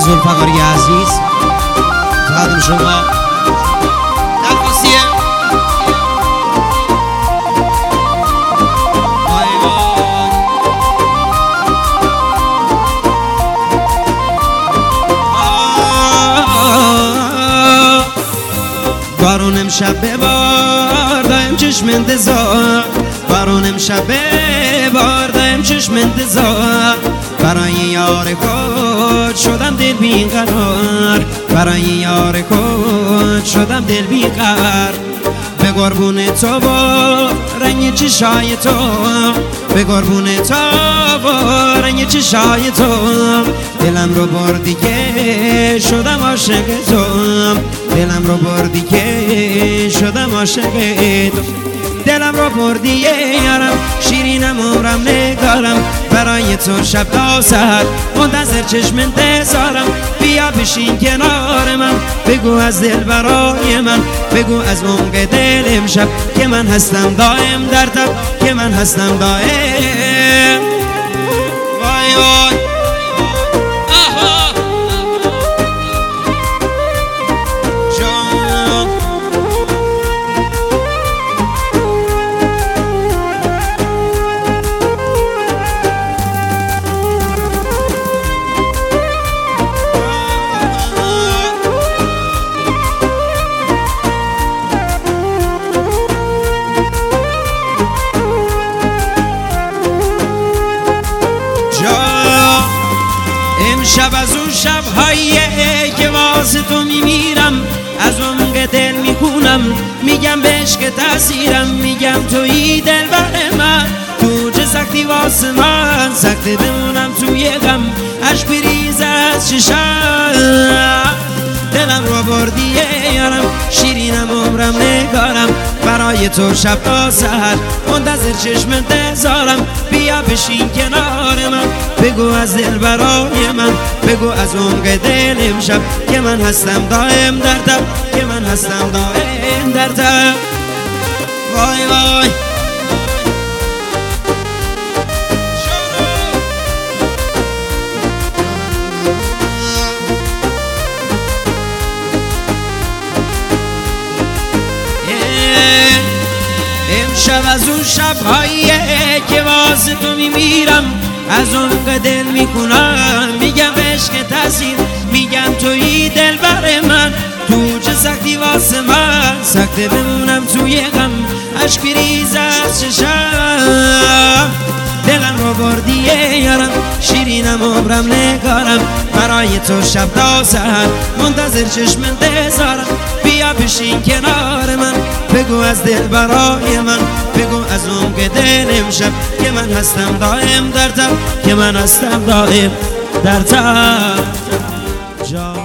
ذوالفقاری عزیز خادم شما درخواستیه بارون امشب ببار دایم چشم انتظار بارون امشب ببار دایم چشم انتظار برای یار خود شدم دل بیقرار برای یار خود شدم دل بیقرار به قربون تو با رنگ چشای تو به قربون تو با رنگ چشای تو دلم رو بردی که شدم عاشق تو دلم رو بردی که شدم عاشق تو دلم رو بردی یارم شیرینم عمرم نگارم برای تو شب تا سحر منتظر چشم انتظارم بیا بشین کنار من بگو از دل برای من بگو از عمق دل امشب که من هستم دائم در تب که من هستم دائم وای وای شب از اون شب‌هایی که واسه تو میمیرم از عمق دل میخونم میگم به عشق تاثیرم میگم تویی دلبر من تو چه سختی واسه من سخته بمونم توی غم عشق بریزه از چشم دلم رو بردی یارم شیرینم عمرم نگارم برای تو شب تا سحر منتظر چشم انتظارم بیا بشین کنار من بگو از دل برای من بگو از عمق دل امشب که من هستم دائم در تب که من هستم دائم در تب وای وای امشب از اون شب‌هایی که واسه تو میمیرم از عمق دل میخونم میگم عشق تاثیر میگم تویی دلبر من تو چه سختی واسه من سخته بمونم توی غم عشق بریزه از چشم دلم رو بردی یارم شیرینم عمرم نگارم برای تو شب تا سحر منتظر چشم انتظارم بیا بشین کنار من بگو از دل برای من بگو از عمق دل امشب که من هستم دائم در تب که من هستم دائم در تب